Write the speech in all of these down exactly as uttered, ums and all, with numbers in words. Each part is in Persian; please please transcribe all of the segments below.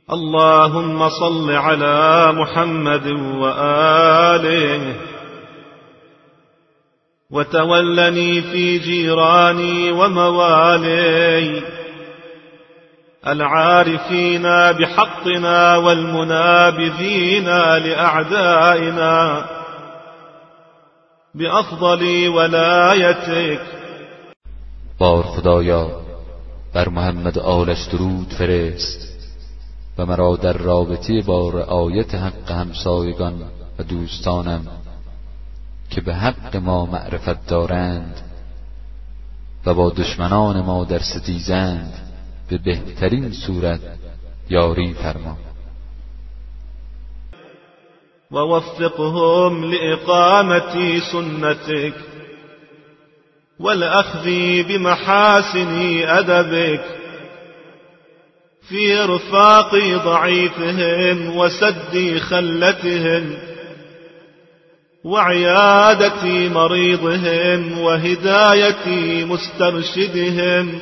اللهم صل على محمد وآله وتولني في جيراني وموالي العارفين بحقنا والمنابذين لأعدائنا بأفضل ولايتك. بار خدایا بر محمد آلش درود فرست و مرا در رابطه با رعایت حق همسایگان و دوستانم که به حق ما معرفت دارند و با دشمنان ما در ستیزند به بهترین صورت یاری فرما. ووفقهم لإقامة سنتك والأخذ بمحاسن أدبك في رفاق ضعيفهم وسد خلتهم وعيادة مريضهم وهداية مسترشدهم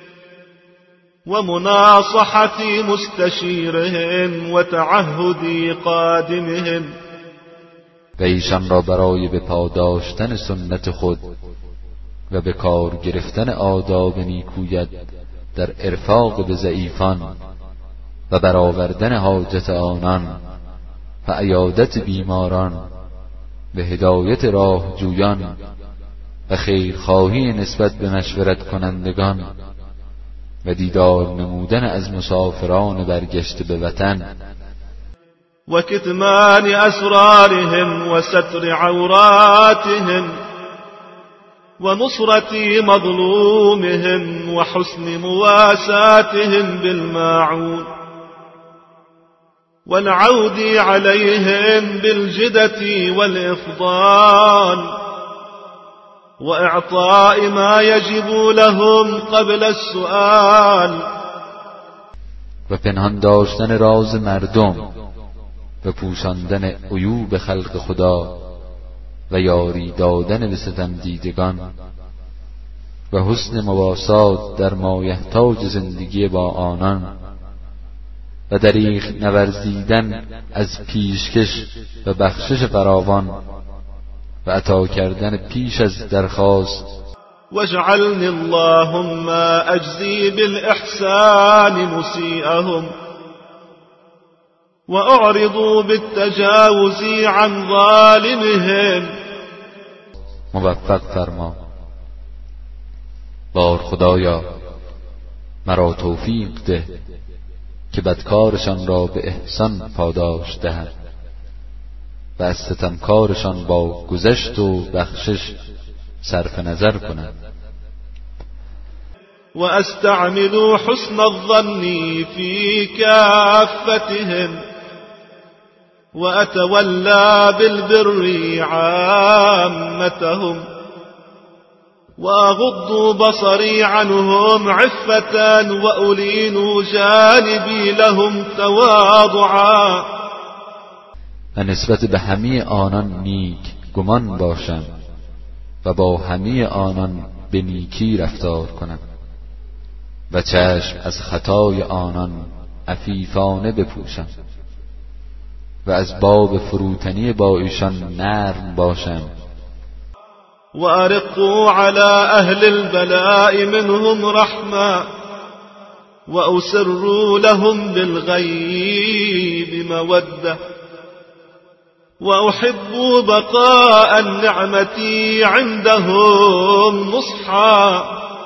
ومناصحة مستشيرهم وتعهد قادمهم. و ایشان را برای به پاداشتن سنت خود و به کار گرفتن آداب نیکویت در ارفاق به ضعیفان و برآوردن حاجت آنان و عیادت بیماران به هدایت راه جویان و خیرخواهی نسبت به مشورت کنندگان و دیدار نمودن از مسافران برگشته به وطن و کتمان اسرارهم و ستر عوراتهم و نصرة مظلومهم و حسن مواساتهم بالماعون والعود عليهم بالجدة والإفضال وإعطاء ما يجب لهم قبل السؤال. و پنهان داشتن راز مردم و پوشاندن عیوب خلق خدا و یاری دادن به ستم دیدگان و حسن مواسات در مایحتاج زندگی با آنان و دریغ نورزیدن از پیشکش و بخشش فراوان و عطا کردن پیش از درخواست. واجعلني اللهم اجزي بالاحسان مسيئهم واعرضوا بالتجاوز عن ظالمهم. موفق فرما. بار خدایا مرا توفیق ده که بدکارشان را به احسان پاداش دهد و از ستمکارشان با گذشت و بخشش صرف نظر کند. و استعمل حسن الظن في كافتهم و اتولى بالبر عامتهم و اغض بصري عنهم عفة و ألين جانبي لهم تواضعا. و نسبت به همه آنان نیک گمان باشم و با همه آنان به نیکی رفتار کنم و چشم از خطای آنان عفیفانه بپوشم و از باب فروتنی با ایشان نرم باشم. و ارقوا على اهل البلاء منهم رحمة و اسروا لهم بالغیب موده و احب بقاء النعمة عندهم نصحا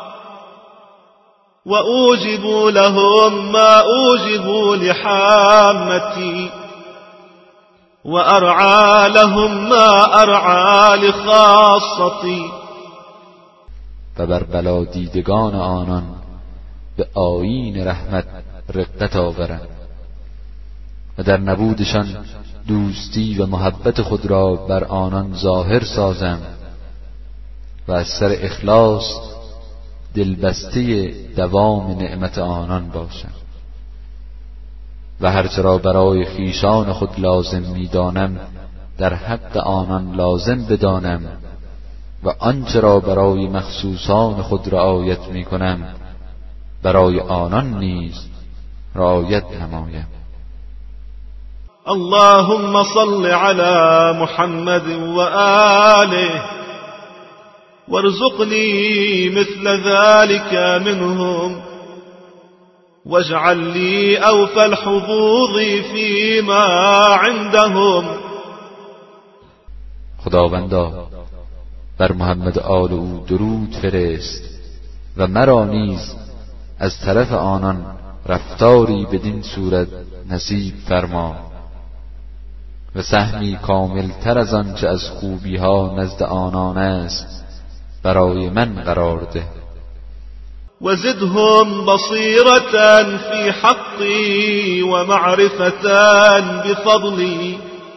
و اوجب لهم ما اوجب لحامتي و ارعى لهم ما ارعى لخاصتي. و بر بلا دیدگان آنان به آیین رحمت رقت آورم و در نبودشان دوستی و محبت خود را بر آنان ظاهر سازم و از سر اخلاص دلبسته دوام نعمت آنان باشم و هرچه را برای خویشان خود لازم می‌دانم در حق آنان لازم بدانم و آنچه را برای مخصوصان خود رعایت می‌کنم برای آنان نیز رعایت نمایم. اللهم صل على محمد وآله وارزقني مثل ذلك منهم واجعل لي أوفى الحظوظ فيما عندهم. خداوندا بر محمد آل او درود فرست و مرا نیز از طرف آنان رفتاری بدین صورت نصیب فرما و سهمی کامل تر از آنچه از خوبی ها نزد آنان است برای من قرار ده. وزدهم بصيرة في حقي ومعرفة بفضلي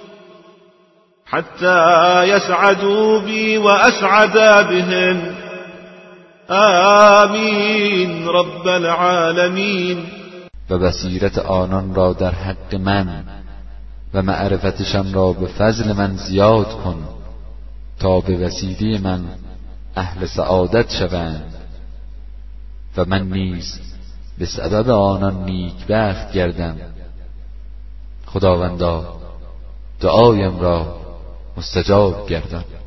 حتى يسعدوا بي وأسعد بهم. آمین رب العالمین. و بصیرت آنان را در حق من و معرفتشان را به فضل من زیاد کن تا به وسیله من اهل سعادت شوند و من نیز به سبب آنان نیکبخت گردم. خداوندا دعایم را مستجاب گردان.